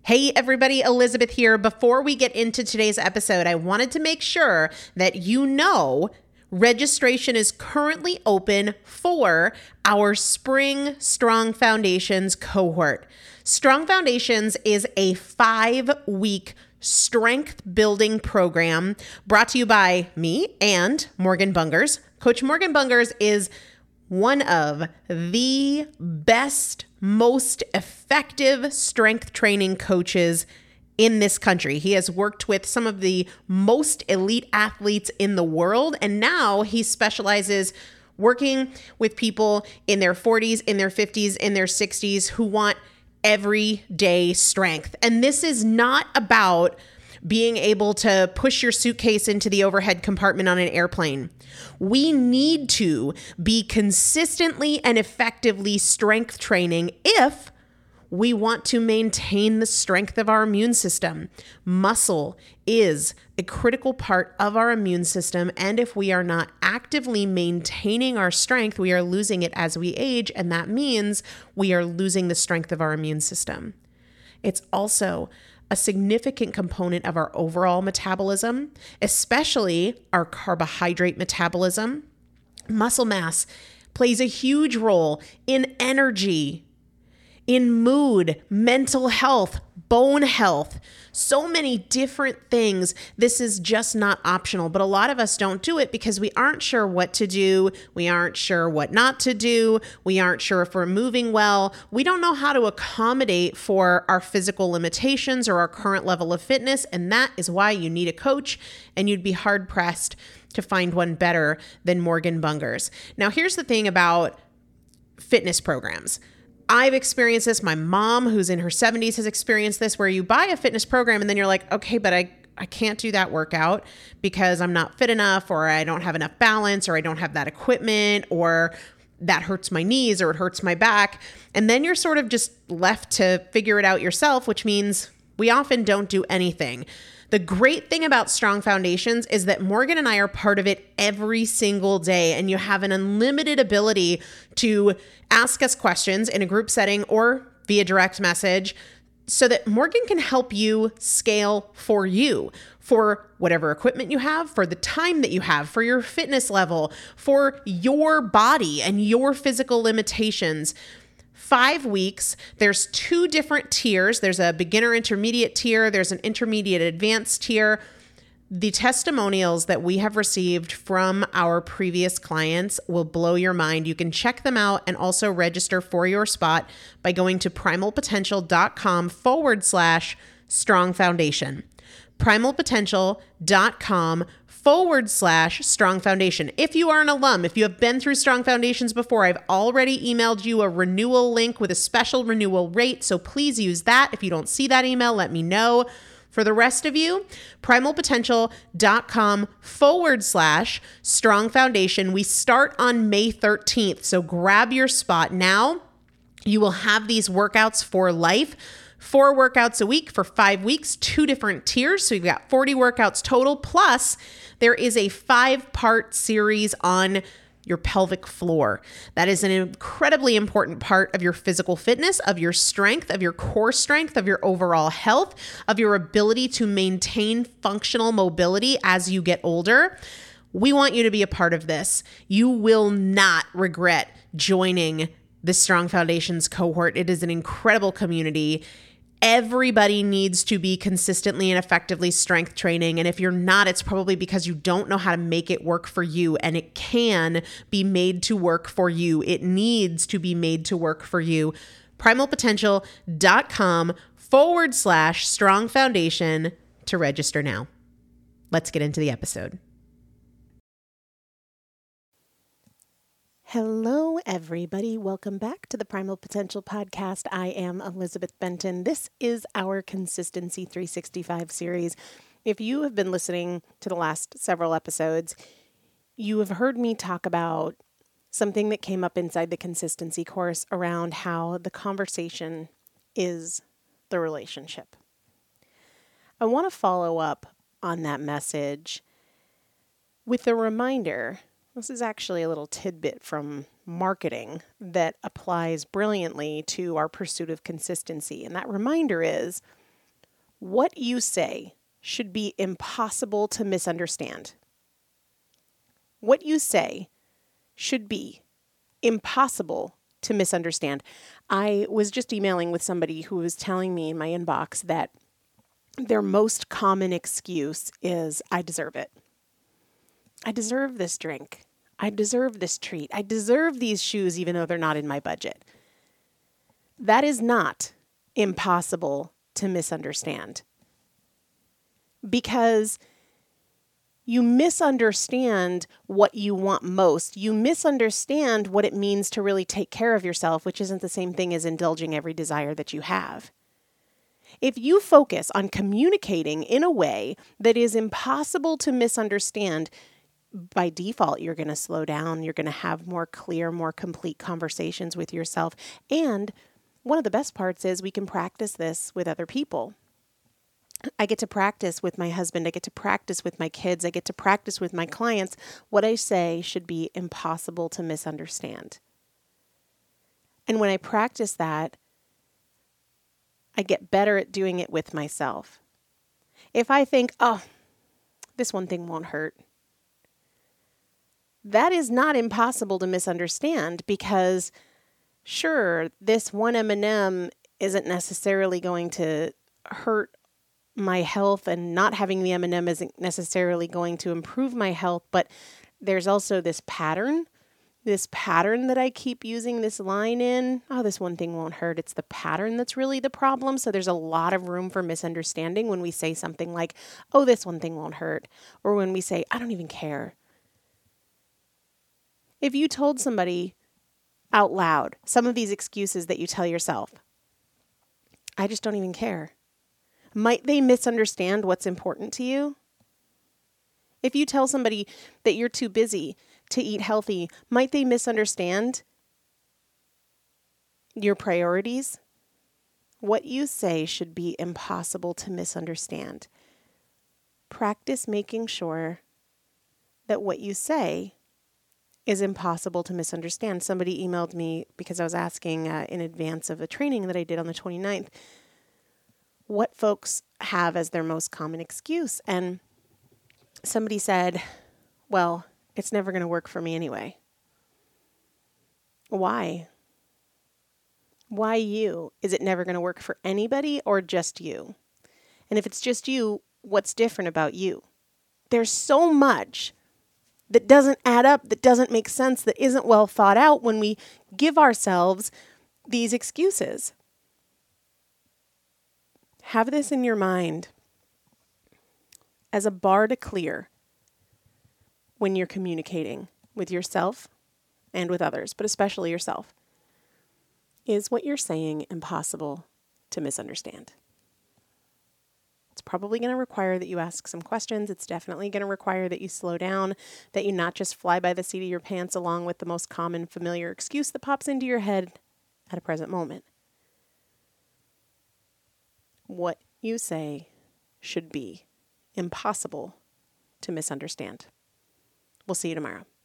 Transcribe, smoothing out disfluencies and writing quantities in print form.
Hey everybody, Elizabeth here. Before we get into today's episode, I wanted to make sure that you know registration is currently open for our Spring Strong Foundations cohort. Strong Foundations is a 5-week strength building program brought to you by me and Morgan Bungers. Coach Morgan Bungers is one of the best, most effective strength training coaches in this country. He has worked with some of the most elite athletes in the world, and now he specializes working with people in their 40s, in their 50s, in their 60s who want everyday strength. And this is not about being able to push your suitcase into the overhead compartment on an airplane. We need to be consistently and effectively strength training if we want to maintain the strength of our immune system. Muscle is a critical part of our immune system, and if we are not actively maintaining our strength, we are losing it as we age, and that means we are losing the strength of our immune system. It's also a significant component of our overall metabolism, especially our carbohydrate metabolism. Muscle mass plays a huge role in energy, in mood, mental health, bone health, so many different things. This is just not optional, but a lot of us don't do it because we aren't sure what to do. We aren't sure what not to do. We aren't sure if we're moving well. We don't know how to accommodate for our physical limitations or our current level of fitness. And that is why you need a coach, and you'd be hard pressed to find one better than Morgan Bungers. Now, here's the thing about fitness programs. I've experienced this. My mom, who's in her 70s, has experienced this, where you buy a fitness program and then you're like, okay, but I can't do that workout because I'm not fit enough, or I don't have enough balance, or I don't have that equipment, or that hurts my knees, or it hurts my back. And then you're sort of just left to figure it out yourself, which means we often don't do anything. The great thing about Strong Foundations is that Morgan and I are part of it every single day, and you have an unlimited ability to ask us questions in a group setting or via direct message so that Morgan can help you scale for you, for whatever equipment you have, for the time that you have, for your fitness level, for your body and your physical limitations. 5 weeks, there's 2 different tiers. There's a beginner intermediate tier. There's an intermediate advanced tier. The testimonials that we have received from our previous clients will blow your mind. You can check them out and also register for your spot by going to primalpotential.com/strong foundation. primalpotential.com/strong foundation. If you are an alum, if you have been through Strong Foundations before, I've already emailed you a renewal link with a special renewal rate. So please use that. If you don't see that email, let me know. For the rest of you, primalpotential.com/strong foundation. We start on May 13th. So grab your spot now. You will have these workouts for life. 4 workouts a week for 5 weeks, 2 different tiers. So you've got 40 workouts total. Plus, there is a 5-part series on your pelvic floor. That is an incredibly important part of your physical fitness, of your strength, of your core strength, of your overall health, of your ability to maintain functional mobility as you get older. We want you to be a part of this. You will not regret joining the Strong Foundations cohort. It is an incredible community. Everybody needs to be consistently and effectively strength training. And if you're not, it's probably because you don't know how to make it work for you. And it can be made to work for you. It needs to be made to work for you. primalpotential.com/strong foundation to register now. Let's get into the episode. Hello, everybody. Welcome back to the Primal Potential Podcast. I am Elizabeth Benton. This is our Consistency 365 series. If you have been listening to the last several episodes, you have heard me talk about something that came up inside the consistency course around how the conversation is the relationship. I want to follow up on that message with a reminder. This is actually a little tidbit from marketing that applies brilliantly to our pursuit of consistency. And that reminder is What you say should be impossible to misunderstand. What you say should be impossible to misunderstand. I was just emailing with somebody who was telling me in my inbox that their most common excuse is, I deserve it. I deserve this drink. I deserve this treat. I deserve these shoes even though they're not in my budget. That is not impossible to misunderstand, because you misunderstand what you want most. You misunderstand what it means to really take care of yourself, which isn't the same thing as indulging every desire that you have. If you focus on communicating in a way that is impossible to misunderstand, by default, you're going to slow down. You're going to have more clear, more complete conversations with yourself. And one of the best parts is we can practice this with other people. I get to practice with my husband. I get to practice with my kids. I get to practice with my clients. What I say should be impossible to misunderstand. And when I practice that, I get better at doing it with myself. If I think, oh, this one thing won't hurt, that is not impossible to misunderstand, because sure, this one M&M isn't necessarily going to hurt my health, and not having the M&M isn't necessarily going to improve my health, but there's also this pattern that I keep using this line in. Oh, this one thing won't hurt. It's the pattern that's really the problem. So there's a lot of room for misunderstanding when we say something like, oh, this one thing won't hurt, or when we say, I don't even care. If you told somebody out loud some of these excuses that you tell yourself, I just don't even care, might they misunderstand what's important to you? If you tell somebody that you're too busy to eat healthy, might they misunderstand your priorities? What you say should be impossible to misunderstand. Practice making sure that what you say is impossible to misunderstand. Somebody emailed me because I was asking in advance of a training that I did on the 29th, what folks have as their most common excuse. And somebody said, well, it's never going to work for me anyway. Why? Why you? Is it never going to work for anybody or just you? And if it's just you, what's different about you? There's so much that doesn't add up, that doesn't make sense, that isn't well thought out when we give ourselves these excuses. Have this in your mind as a bar to clear when you're communicating with yourself and with others, but especially yourself. Is what you're saying impossible to misunderstand? It's probably going to require that you ask some questions. It's definitely going to require that you slow down, that you not just fly by the seat of your pants along with the most common familiar excuse that pops into your head at a present moment. What you say should be impossible to misunderstand. We'll see you tomorrow.